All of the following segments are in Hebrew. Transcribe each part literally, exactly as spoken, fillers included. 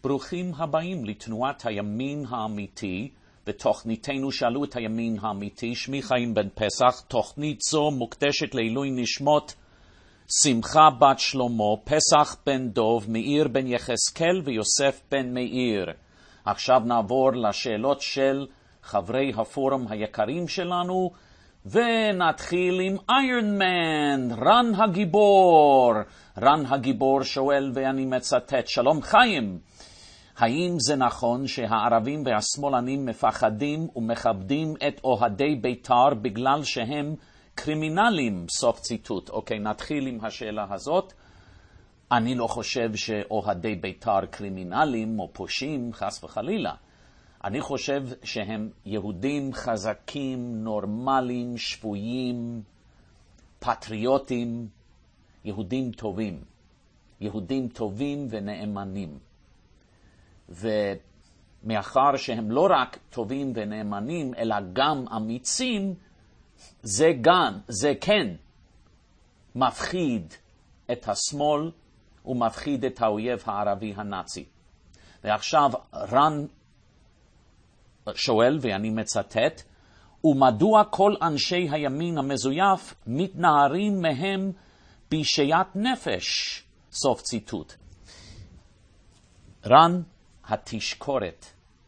ברוכים הבאים לתנועת הימין האמיתי, ותוכניתנו שאלו את הימין האמיתי. שמי חיים בן פסח. תוכנית זו מוקדשת לעילוי נשמות שמחה בת שלמה, פסח בן דוב, מאיר בן יחזקאל ויוסף בן מאיר. עכשיו נעבור לשאלות של חברי הפורום היקרים שלנו, ונתחיל עם איירון מן, רן הגיבור. רן הגיבור שואל, ואני מצטט: שלום חיים, האם זה נכון שהערבים והשמאלנים מפחדים ומכבדים את אוהדי בית"ר בגלל שהם קרימינלים? סוף ציטוט. אוקיי, נתחיל עם השאלה הזאת. אני לא חושב שאוהדי בית"ר קרימינלים או פושעים, חס וחלילה. אני חושב שהם יהודים חזקים, נורמליים, שפויים, פטריוטים, יהודים טובים. יהודים טובים ונאמנים. ומאחר שהם לא רק טובים ונאמנים, אלא גם אמיצים, זה גם, זה כן מפחיד את השמאל ומפחיד את האויב הערבי הנאצי. ועכשיו רן שואל, ואני מצטט: ומדוע כל אנשי הימין המזויף מתנערים מהם בשאט נפש? סוף ציטוט. רן, התשקורת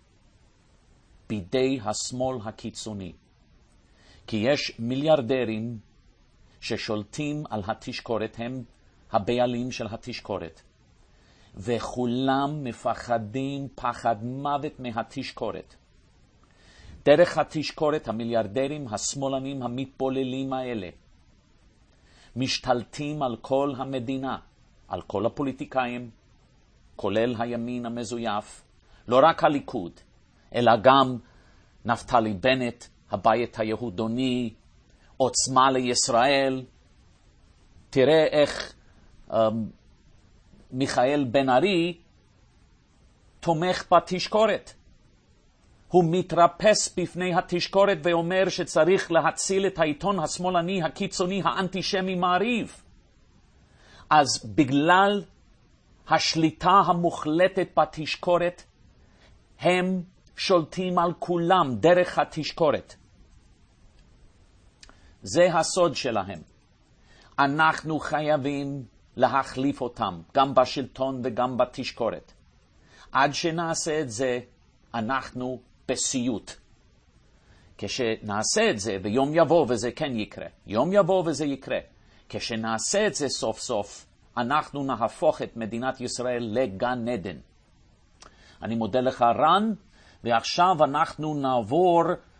בידי השמאל הקיצוני, כי יש מיליארדרים ששולטים על התשקורת, הם הבעלים של התשקורת, וכולם מפחדים פחד מוות מהתשקורת. דרך התשקורת המיליארדרים השמאלנים המתבוללים האלה משתלטים על כל המדינה, על כל הפוליטיקאים, כולל הימין המזויף, לא רק הליכוד, אלא גם נפתלי בנט, הבית היהודוני, עוצמה לישראל. תראה איך um, מיכאל בן ארי תומך בתשקורת. הוא מתרפס בפני התשקורת ואומר שצריך להציל את העיתון השמאלני הקיצוני האנטישמי מעריב. אז בגלל השליטה המוחלטת בתשקורת, הם שולטים על כולם דרך התשקורת. זה הסוד שלהם. אנחנו חייבים להחליף אותם, גם בשלטון וגם בתשקורת. עד שנעשה את זה, אנחנו בסיוט. כשנעשה את זה, ויום יבוא וזה כן יקרה, יום יבוא וזה יקרה, כשנעשה את זה סוף סוף, אנחנו נהפוך את מדינת ישראל לגן עדן. אני מודה לך רן, ועכשיו אנחנו נעבור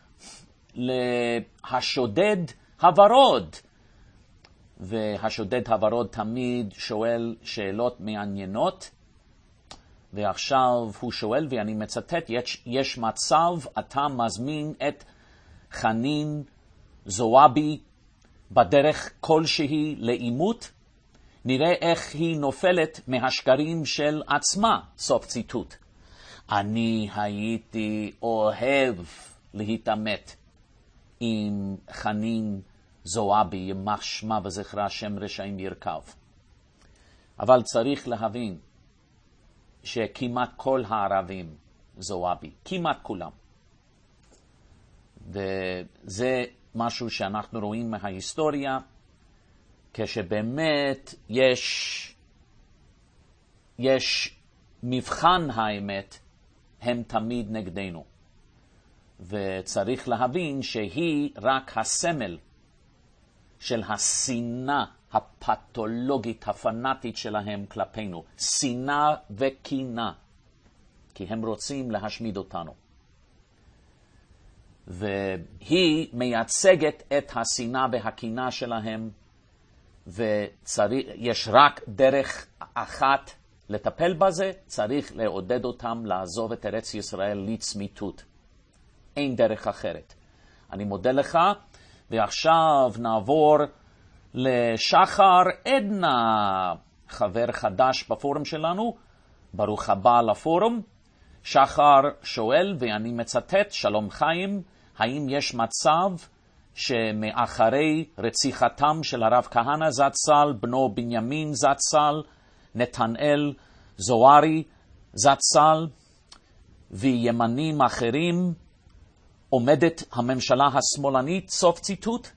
להשודד הוורוד. והשודד הוורוד תמיד שואל שאלות מעניינות, ועכשיו הוא שואל, ואני מצטט: יש, יש מצב אתה מזמין את חנין זועבי בדרך כלשהי לאימות? נראה איך היא נופלת מהשקרים של עצמה. סוף ציטוט. אני הייתי אוהב להתעמת עם חנין זועבי, יימח שמה וזכרה, שם רשעים ירכב. אבל צריך להבין שכמעט כל הערבים זועבי, כמעט כולם. וזה משהו שאנחנו רואים מההיסטוריה, כשבאמת יש, יש מבחן האמת, הם תמיד נגדנו. וצריך להבין שהיא רק הסמל של השנאה הפתולוגית הפנאטית שלהם כלפינו. שנאה וקינה, כי הם רוצים להשמיד אותנו. והיא מייצגת את השנאה והקינה שלהם, ויש רק דרך אחת לטפל בזה, צריך לעודד אותם לעזוב את ארץ ישראל לצמיתות. אין דרך אחרת. אני מודה לך, ועכשיו נעבור לשחר עדנה, חבר חדש בפורום שלנו. ברוך הבא לפורום. שחר שואל, ואני מצטט: שלום חיים, האם יש מצב שמאחרי רציחתם של הרב כהנא זצ"ל, בנו בנימין זצ"ל, נתנאל זוהרי זצ"ל וימנים אחרים עומדת הממשלה השמאלנית, סוף ציטוט.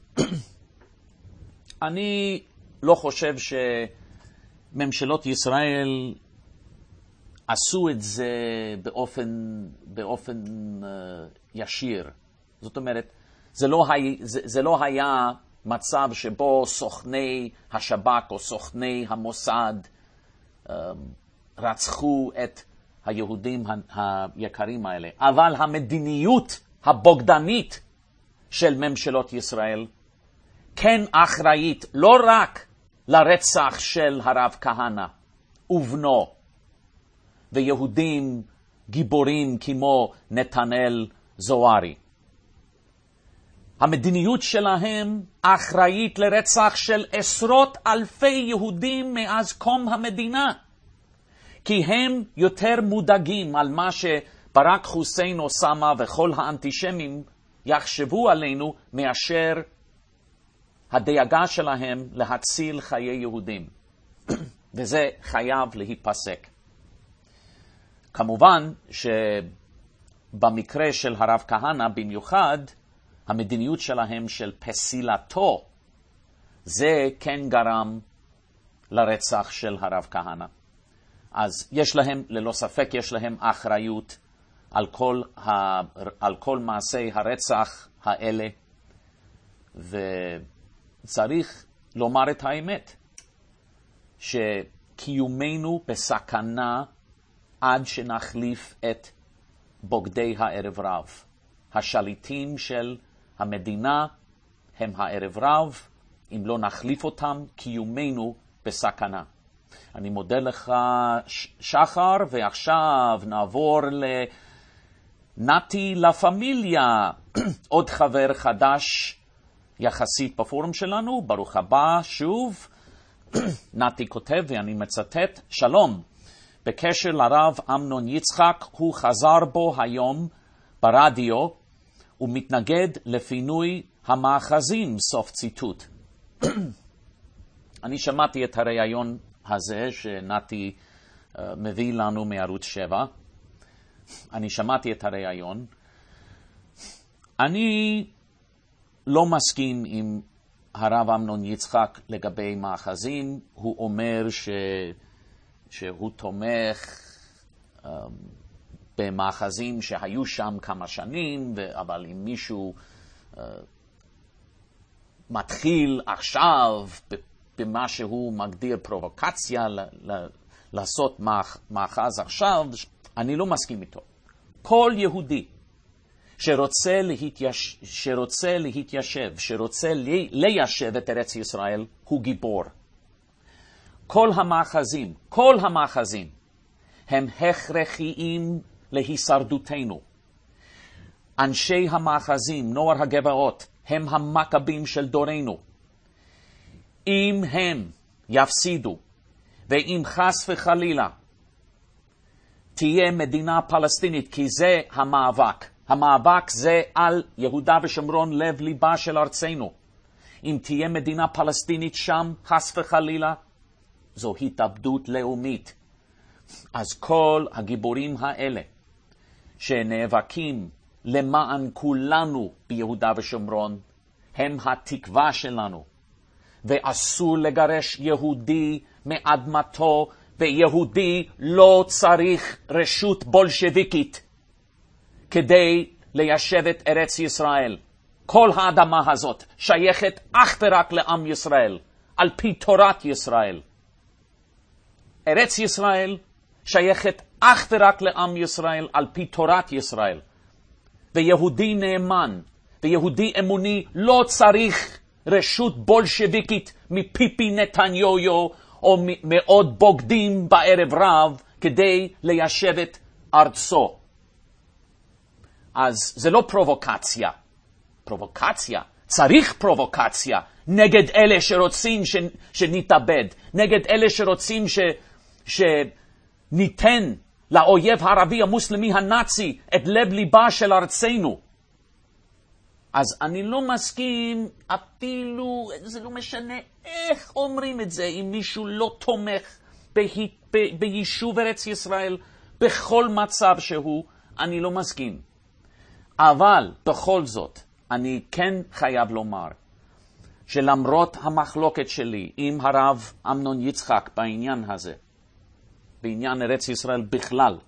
אני לא חושב שממשלות ישראל עשו את זה באופן, באופן uh, ישיר. זאת אומרת, זה לא, היה, זה, זה לא היה מצב שבו סוכני השב"כ או סוכני המוסד um, רצחו את היהודים היקרים האלה. אבל המדיניות הבוגדנית של ממשלות ישראל כן אחראית לא רק לרצח של הרב כהנא ובנו, ויהודים גיבורים כמו נתנאל זוהרי. המדיניות שלהם אחראית לרצח של עשרות אלפי יהודים מאז קום המדינה, כי הם יותר מודאגים על מה שברק חוסיין אוסמה וכל האנטישמים יחשבו עלינו מאשר הדאגה שלהם להציל חיי יהודים. וזה חייב להיפסק. כמובן שבמקרה של הרב כהנא במיוחד, המדיניות שלהם של פסילתו, זה כן גרם לרצח של הרב כהנא. אז יש להם, ללא ספק, יש להם אחריות על כל, ה, על כל מעשי הרצח האלה, וצריך לומר את האמת, שקיומנו בסכנה עד שנחליף את בוגדי הערב רב. השליטים של המדינה הם הערב רב, אם לא נחליף אותם, קיומנו בסכנה. אני מודה לך שחר, ועכשיו נעבור לנתי לה פמיליה, עוד חבר חדש יחסית בפורום שלנו. ברוך הבא שוב. נתי כותב, ואני מצטט, שלום, בקשר לרב אמנון יצחק, הוא חזר בו היום ברדיו ומתנגד לפינוי המאחזים, סוף ציטוט. אני שמעתי את הראיון הזה שנתי uh, מביא לנו מערוץ שבע. אני שמעתי את הראיון. אני לא מסכים עם הרב אמנון יצחק לגבי מאחזים. הוא אומר ש... שהוא תומך um, במאחזים שהיו שם כמה שנים, ו... אבל אם מישהו uh, מתחיל עכשיו במה שהוא מגדיר פרובוקציה, ל- ל- לעשות מאחז עכשיו, אני לא מסכים איתו. כל יהודי שרוצה, להתייש... שרוצה להתיישב, שרוצה לי... ליישב את ארץ ישראל, הוא גיבור. כל המאחזים, כל המאחזים, הם הכרחיים להישרדותנו. אנשי המאחזים, נוער הגבעות, הם המכבים של דורנו. אם הם יפסידו, ואם חס וחלילה תהיה מדינה פלסטינית, כי זה המאבק. המאבק זה על יהודה ושומרון, לב ליבה של ארצנו. אם תהיה מדינה פלסטינית שם, חס וחלילה, זו התאבדות לאומית. אז כל הגיבורים האלה שנאבקים למען כולנו ביהודה ושומרון, הם התקווה שלנו. ואסור לגרש יהודי מאדמתו, ויהודי לא צריך רשות בולשביקית כדי ליישב את ארץ ישראל. כל האדמה הזאת שייכת אך ורק לעם ישראל, על פי תורת ישראל. ארץ ישראל שייכת אך ורק לעם ישראל, על פי תורת ישראל. ויהודי נאמן ויהודי אמוני לא צריך רשות בולשביקית מפיפי נתניהו או מעוד בוגדים בערב רב כדי ליישב את ארצו. אז זה לא פרובוקציה. פרובוקציה, צריך פרובוקציה נגד אלה שרוצים ש... שנתאבד, נגד אלה שרוצים ש... שניתן לאויב הערבי המוסלמי הנאצי את לב ליבה של ארצנו. אז אני לא מסכים, אפילו זה לא משנה איך אומרים את זה, אם מישהו לא תומך ב... ב... ביישוב ארץ ישראל בכל מצב שהוא, אני לא מסכים. אבל בכל זאת, אני כן חייב לומר, שלמרות המחלוקת שלי עם הרב אמנון יצחק בעניין הזה, בעניין ארץ ישראל בכלל,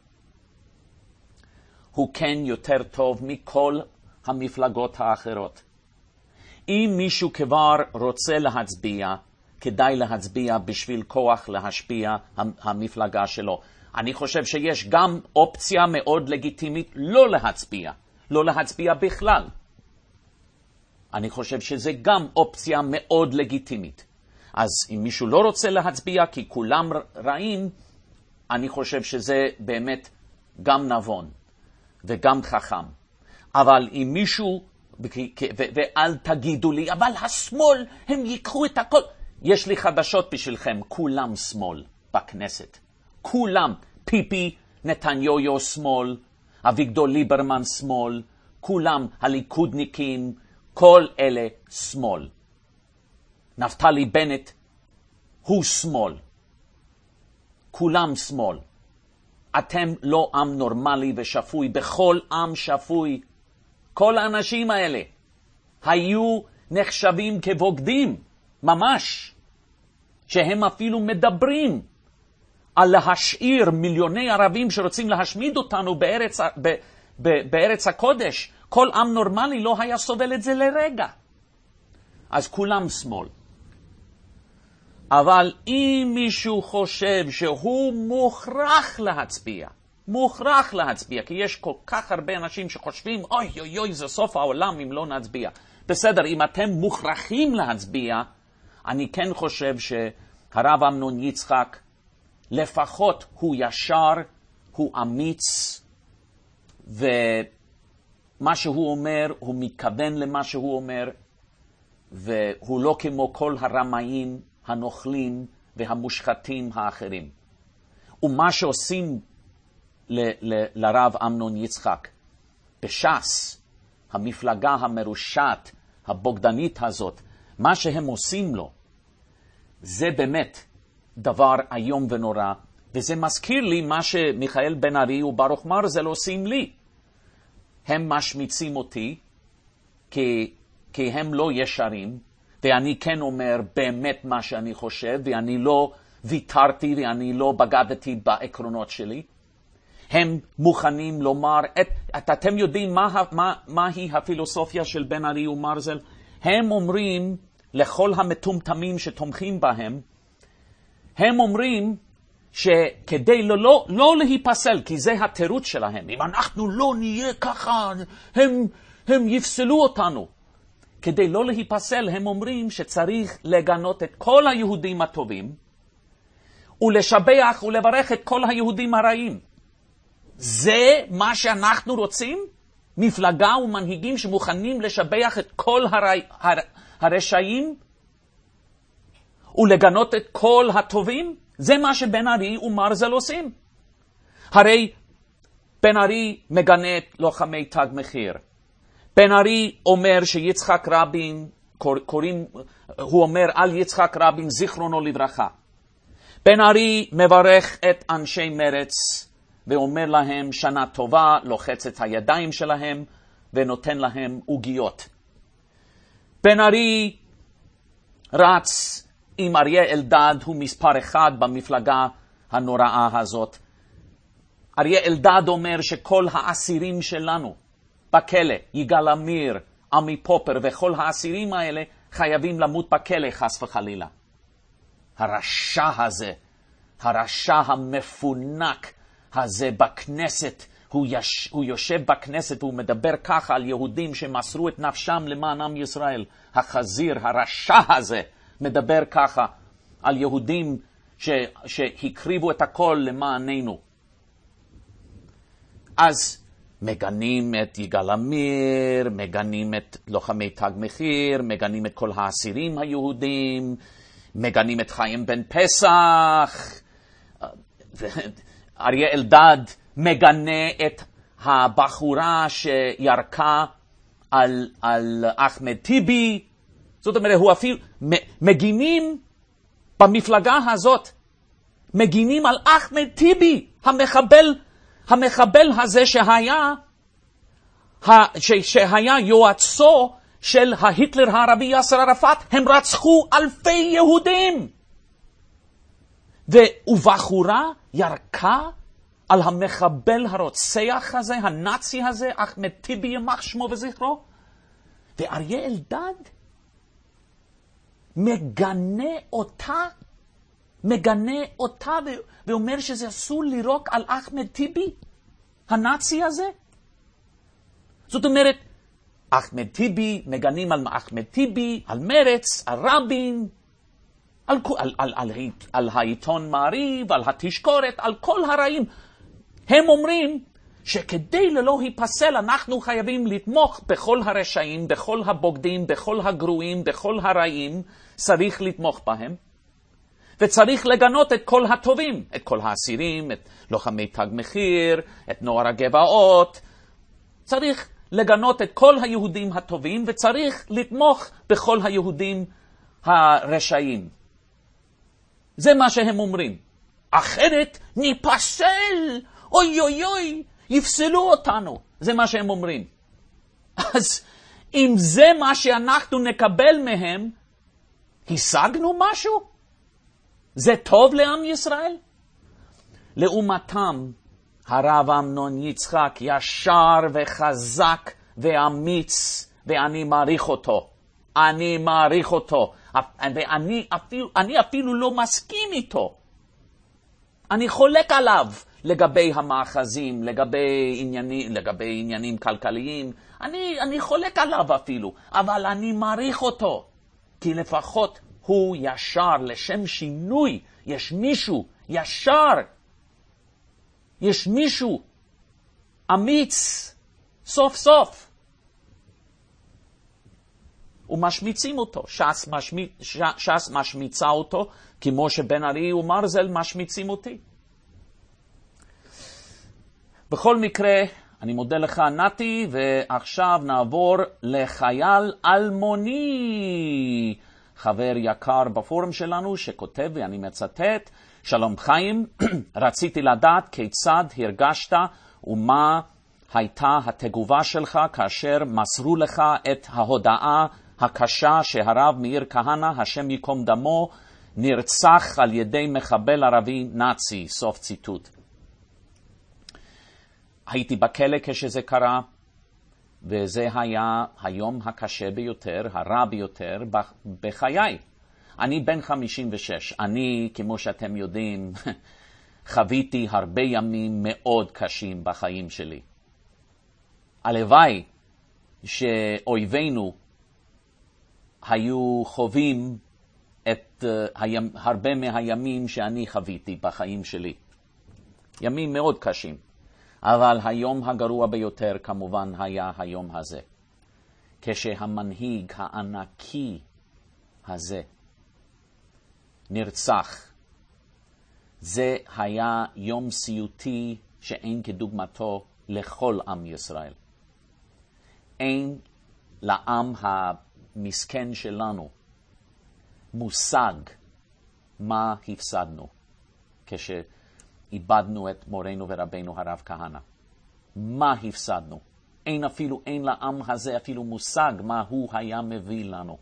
הוא כן יותר טוב מכל המפלגות האחרות. אם מישהו כבר רוצה להצביע, כדאי להצביע בשביל כוח להשפיע המפלגה שלו. אני חושב שיש גם אופציה מאוד לגיטימית לא להצביע, לא להצביע בכלל. אני חושב שזה גם אופציה מאוד לגיטימית. אז אם מישהו לא רוצה להצביע כי כולם רעים, אני חושב שזה באמת גם נבון וגם חכם. אבל אם מישהו, ואל תגידו לי, אבל השמאל, הם ייקחו את הכל. יש לי חדשות בשבילכם, כולם שמאל בכנסת. כולם, פיפי, נתניהו שמאל, אביגדור ליברמן שמאל, כולם הליכודניקים, כל אלה שמאל. נפתלי בנט הוא שמאל. כולם שמאל. אתם לא עם נורמלי ושפוי, בכל עם שפוי. כל האנשים האלה היו נחשבים כבוגדים, ממש, שהם אפילו מדברים על להשאיר מיליוני ערבים שרוצים להשמיד אותנו בארץ, ב, ב, בארץ הקודש. כל עם נורמלי לא היה סובל את זה לרגע. אז כולם שמאל. אבל אם מישהו חושב שהוא מוכרח להצביע, מוכרח להצביע, כי יש כל כך הרבה אנשים שחושבים, אוי אוי אוי, זה סוף העולם אם לא נצביע. בסדר, אם אתם מוכרחים להצביע, אני כן חושב שהרב אמנון יצחק, לפחות הוא ישר, הוא אמיץ, ומה שהוא אומר, הוא מתכוון למה שהוא אומר, והוא לא כמו כל הרמאים, הנוכלים והמושחתים האחרים. ומה שעושים ל- ל- לרב אמנון יצחק, בש"ס, המפלגה המרושעת, הבוגדנית הזאת, מה שהם עושים לו, זה באמת דבר איום ונורא, וזה מזכיר לי מה שמיכאל בן ארי וברוך מרזל עושים לי. הם משמיצים אותי, כי, כי הם לא ישרים, ואני כן אומר באמת מה שאני חושב, ואני לא ויתרתי ואני לא בגדתי בעקרונות שלי. הם מוכנים לומר, את, את, אתם יודעים מה, מה, מהי הפילוסופיה של בן ארי ומרזל? הם אומרים לכל המטומטמים שתומכים בהם, הם אומרים שכדי לא, לא, לא להיפסל, כי זה התירוץ שלהם, אם אנחנו לא נהיה ככה, הם, הם יפסלו אותנו. כדי לא להיפסל, הם אומרים שצריך לגנות את כל היהודים הטובים, ולשבח ולברך את כל היהודים הרעים. זה מה שאנחנו רוצים? מפלגה ומנהיגים שמוכנים לשבח את כל הר... הר... הרשעים, ולגנות את כל הטובים? זה מה שבן ארי ומרזל עושים. הרי בן ארי מגנה את לוחמי תג מחיר. בן ארי אומר שיצחק רבין, קוראים, הוא אומר על יצחק רבין זיכרונו לברכה. בן ארי מברך את אנשי מרץ ואומר להם שנה טובה, לוחץ את הידיים שלהם ונותן להם עוגיות. בן ארי רץ עם אריה אלדד, הוא מספר אחד במפלגה הנוראה הזאת. אריה אלדד אומר שכל האסירים שלנו בכלא, יגאל עמיר, עמי פופר וכל האסירים האלה חייבים למות בכלא חס וחלילה. הרשע הזה, הרשע המפונק הזה בכנסת, הוא, יש, הוא יושב בכנסת והוא מדבר ככה על יהודים שמסרו את נפשם למען עם ישראל. החזיר, הרשע הזה, מדבר ככה על יהודים ש, שהקריבו את הכל למעננו. אז מגנים את יגאל עמיר, מגנים את לוחמי תג מחיר, מגנים את כל האסירים היהודים, מגנים את חיים בן פסח. אריה אלדד מגנה את הבחורה שירקה על, על אחמד טיבי. זאת אומרת, הוא אפילו מגינים במפלגה הזאת, מגינים על אחמד טיבי, המחבל המחבל הזה שהיה, שהיה יועצו של ההיטלר הערבי יאסר ערפאת, הם רצחו אלפי יהודים. ובחורה ירקה על המחבל הרוצח הזה, הנאצי הזה, אחמד טיבי ימח שמו וזכרו, ואריה אלדד מגנה אותה, מגנה אותה ואומר שזה אסור לירוק על אחמד טיבי, הנאצי הזה. זאת אומרת, אחמד טיבי, מגנים על אחמד טיבי, על מרץ, על רבין, על, על, על, על, על העיתון מעריב, על התשקורת, על כל הרעים. הם אומרים שכדי ללא היפסל אנחנו חייבים לתמוך בכל הרשעים, בכל הבוגדים, בכל הגרועים, בכל הרעים, צריך לתמוך בהם. וצריך לגנות את כל הטובים, את כל האסירים, את לוחמי תג מחיר, את נוער הגבעות. צריך לגנות את כל היהודים הטובים, וצריך לתמוך בכל היהודים הרשעים. זה מה שהם אומרים. אחרת ניפסל, אוי אוי אוי, יפסלו אותנו. זה מה שהם אומרים. אז אם זה מה שאנחנו נקבל מהם, השגנו משהו? זה טוב לעם ישראל? לעומתם, הרב אמנון יצחק ישר וחזק ואמיץ, ואני מעריך אותו. אני מעריך אותו. ואני אפילו, אני אפילו לא מסכים איתו. אני חולק עליו לגבי המאחזים, לגבי עניינים, לגבי עניינים כלכליים. אני, אני חולק עליו אפילו, אבל אני מעריך אותו. כי לפחות הוא ישר, לשם שינוי. יש מישהו ישר. יש מישהו אמיץ, סוף סוף. ומשמיצים אותו. ש"ס, משמיץ, ש"ס משמיצה אותו, כמו שבן ארי ומרזל משמיצים אותי. בכל מקרה, אני מודה לך נתי, ועכשיו נעבור לחייל אלמוני, חבר יקר בפורום שלנו, שכותב, ואני מצטט, שלום חיים, רציתי לדעת כיצד הרגשת ומה הייתה התגובה שלך כאשר מסרו לך את ההודעה הקשה שהרב מאיר כהנא, השם ייקום דמו, נרצח על ידי מחבל ערבי נאצי, סוף ציטוט. הייתי בכלא כשזה קרה, וזה היה היום הקשה ביותר, הרע ביותר בחיי. אני בן חמישים ושש. אני, כמו שאתם יודעים, חוויתי הרבה ימים מאוד קשים בחיים שלי. הלוואי שאויבינו היו חווים את uh, הימ, הרבה מהימים שאני חוויתי בחיים שלי. ימים מאוד קשים. אבל היום הגרוע ביותר כמובן היה היום הזה. כשהמנהיג הענקי הזה נרצח. זה היה יום סיוטי שאין כדוגמתו לכל עם ישראל. אין לעם המסכן שלנו מושג מה הפסדנו כשאיבדנו את מורנו ורבנו הרב כהנא. מה הפסדנו? אין אפילו, אין לעם הזה אפילו מושג מה הוא היה מביא לנו.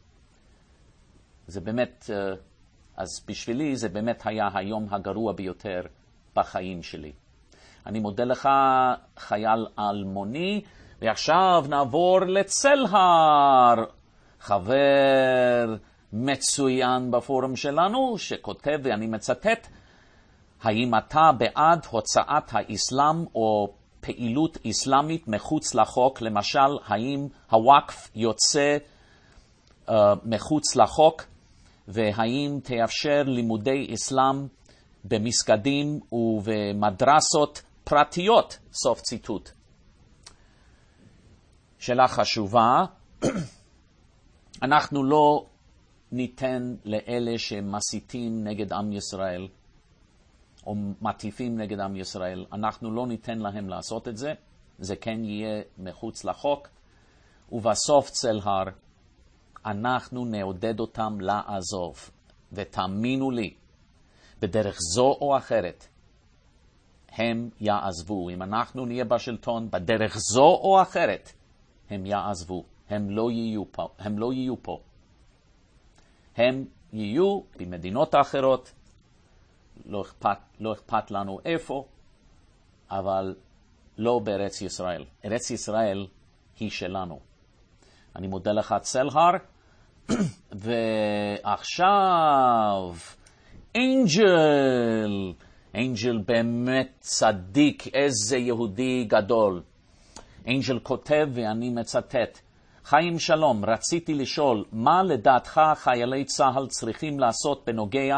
זה באמת, אז בשבילי זה באמת היה היום הגרוע ביותר בחיים שלי. אני מודה לך, חייל אלמוני, ועכשיו נעבור לצלהר, חבר מצוין בפורום שלנו, שכותב, ואני מצטט, האם אתה בעד הוצאת האסלאם או פעילות אסלאמית מחוץ לחוק? למשל, האם הוואקף יוצא uh, מחוץ לחוק, והאם תאפשר לימודי אסלאם במסגדים ובמדרסות פרטיות? סוף ציטוט. שאלה חשובה. אנחנו לא ניתן לאלה שמסיתים נגד עם ישראל, או מטיפים נגד עם ישראל, אנחנו לא ניתן להם לעשות את זה. זה כן יהיה מחוץ לחוק. ובסוף צלהר, אנחנו נעודד אותם לעזוב. ותאמינו לי, בדרך זו או אחרת, הם יעזבו. אם אנחנו נהיה בשלטון בדרך זו או אחרת, הם יעזבו. הם לא יהיו פה. הם לא יהיו פה. הם יהיו במדינות האחרות, לא אכפת, לא אכפת לנו איפה, אבל לא בארץ ישראל. ארץ ישראל היא שלנו. אני מודה לך צלהר, ועכשיו אנג'ל, אנג'ל באמת צדיק, איזה יהודי גדול. אנג'ל כותב ואני מצטט, חיים שלום, רציתי לשאול, מה לדעתך חיילי צהל צריכים לעשות בנוגע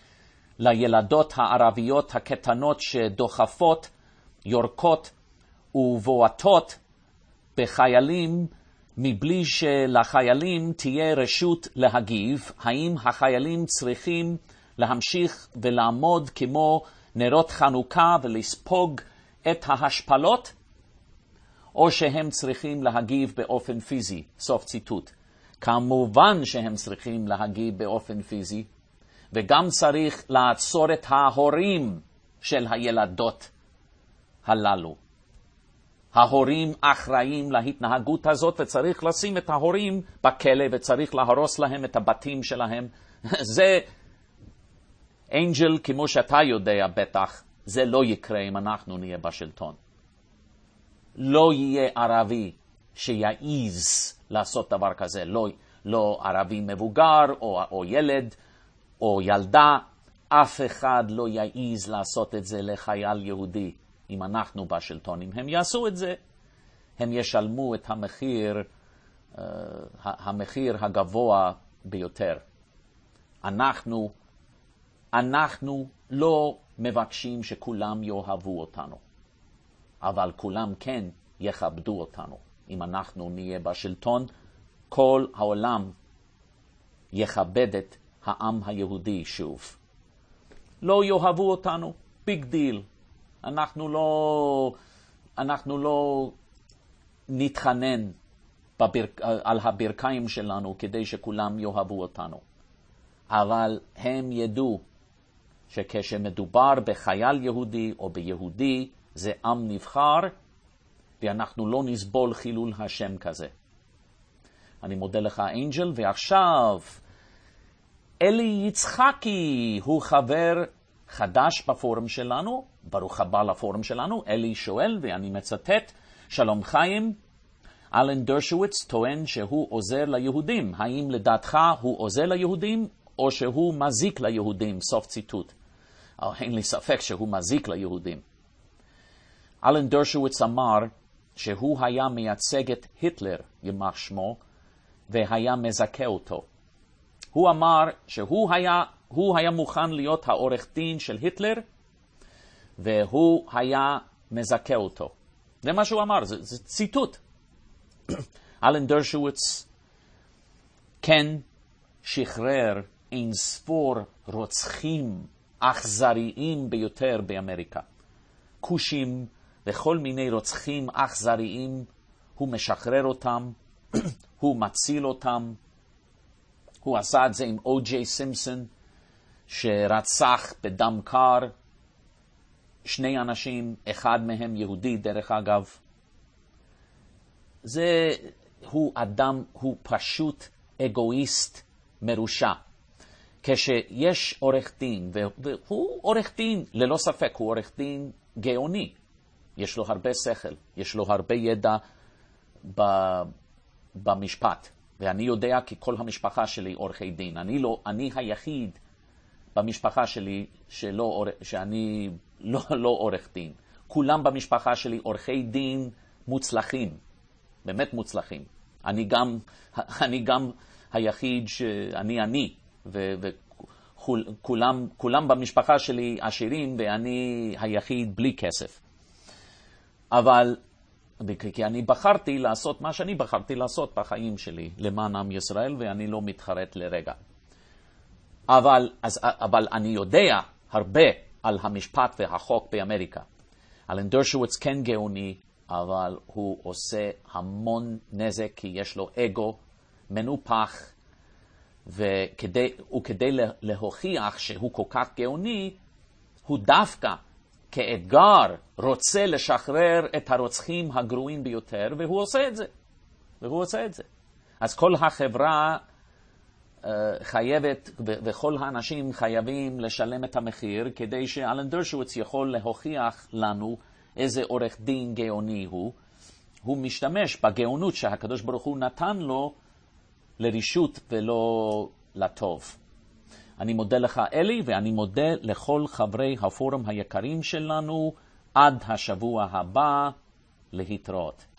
לילדות הערביות הקטנות שדוחפות, יורקות ובועטות בחיילים מבלי שלחיילים תהיה רשות להגיב? האם החיילים צריכים להמשיך ולעמוד כמו נרות חנוכה ולספוג את ההשפלות? או שהם צריכים להגיב באופן פיזי? סוף ציטוט. כמובן שהם צריכים להגיב באופן פיזי, וגם צריך לעצור את ההורים של הילדות הללו. ההורים אחראים להתנהגות הזאת, וצריך לשים את ההורים בכלא, וצריך להרוס להם את הבתים שלהם. זה, אנג'ל, כמו שאתה יודע בטח, זה לא יקרה אם אנחנו נהיה בשלטון. לא יהיה ערבי שיעיז לעשות דבר כזה, לא, לא ערבי מבוגר או, או ילד או ילדה, אף אחד לא יעיז לעשות את זה לחייל יהודי. אם אנחנו בשלטון, אם הם יעשו את זה, הם ישלמו את המחיר, uh, המחיר הגבוה ביותר. אנחנו, אנחנו לא מבקשים שכולם יאהבו אותנו, אבל כולם כן יכבדו אותנו. אם אנחנו נהיה בשלטון, כל העולם יכבד את העם היהודי שוב. לא יאהבו אותנו, ביג דיל. אנחנו לא, אנחנו לא נתחנן בבר, על הברכיים שלנו כדי שכולם יאהבו אותנו. אבל הם ידעו שכשמדובר בחייל יהודי או ביהודי, זה עם נבחר, ואנחנו לא נסבול חילול השם כזה. אני מודה לך אנג'ל, ועכשיו אלי יצחקי הוא חבר חדש בפורום שלנו, ברוך הבא לפורום שלנו. אלי שואל, ואני מצטט, שלום חיים, אלן דרשוויץ טוען שהוא עוזר ליהודים. האם לדעתך הוא עוזר ליהודים, או שהוא מזיק ליהודים? סוף ציטוט. אין לי ספק שהוא מזיק ליהודים. אלן דרשוויץ אמר שהוא היה מייצג את היטלר, יימח שמו, והיה מזכה אותו. הוא אמר שהוא היה, הוא היה מוכן להיות העורך דין של היטלר, והוא היה מזכה אותו. זה מה שהוא אמר, זה, זה ציטוט. אלן דרשוויץ כן שחרר אין ספור רוצחים אכזריים ביותר באמריקה. כושים וכל מיני רוצחים אכזריים, הוא משחרר אותם, הוא מציל אותם. הוא עשה את זה עם או ג'יי סימפסון, שרצח בדם קר שני אנשים, אחד מהם יהודי דרך אגב. זה, הוא אדם, הוא פשוט אגואיסט מרושע. כשיש עורך דין, והוא עורך דין, ללא ספק, הוא עורך דין גאוני. יש לו הרבה שכל, יש לו הרבה ידע במשפט. ואני יודע כי כל המשפחה שלי עורכי דין. אני, לא, אני היחיד במשפחה שלי שלא, שאני לא, לא עורך דין. כולם במשפחה שלי עורכי דין מוצלחים, באמת מוצלחים. אני גם, אני גם היחיד שאני אני, וכולם, כולם במשפחה שלי עשירים, ואני היחיד בלי כסף. אבל כי אני בחרתי לעשות מה שאני בחרתי לעשות בחיים שלי למען עם ישראל, ואני לא מתחרט לרגע. אבל, אז, אבל אני יודע הרבה על המשפט והחוק באמריקה. אלן דרשוויץ כן גאוני, אבל הוא עושה המון נזק כי יש לו אגו מנופח, וכדי, וכדי להוכיח שהוא כל כך גאוני, הוא דווקא כאתגר רוצה לשחרר את הרוצחים הגרועים ביותר, והוא עושה את זה. והוא עושה את זה. אז כל החברה uh, חייבת, ו- וכל האנשים חייבים לשלם את המחיר, כדי שאלן דרשוביץ יכול להוכיח לנו איזה עורך דין גאוני הוא. הוא משתמש בגאונות שהקדוש ברוך הוא נתן לו לרישות ולא לטוב. אני מודה לך אלי, ואני מודה לכל חברי הפורום היקרים שלנו. עד השבוע הבא, להתראות.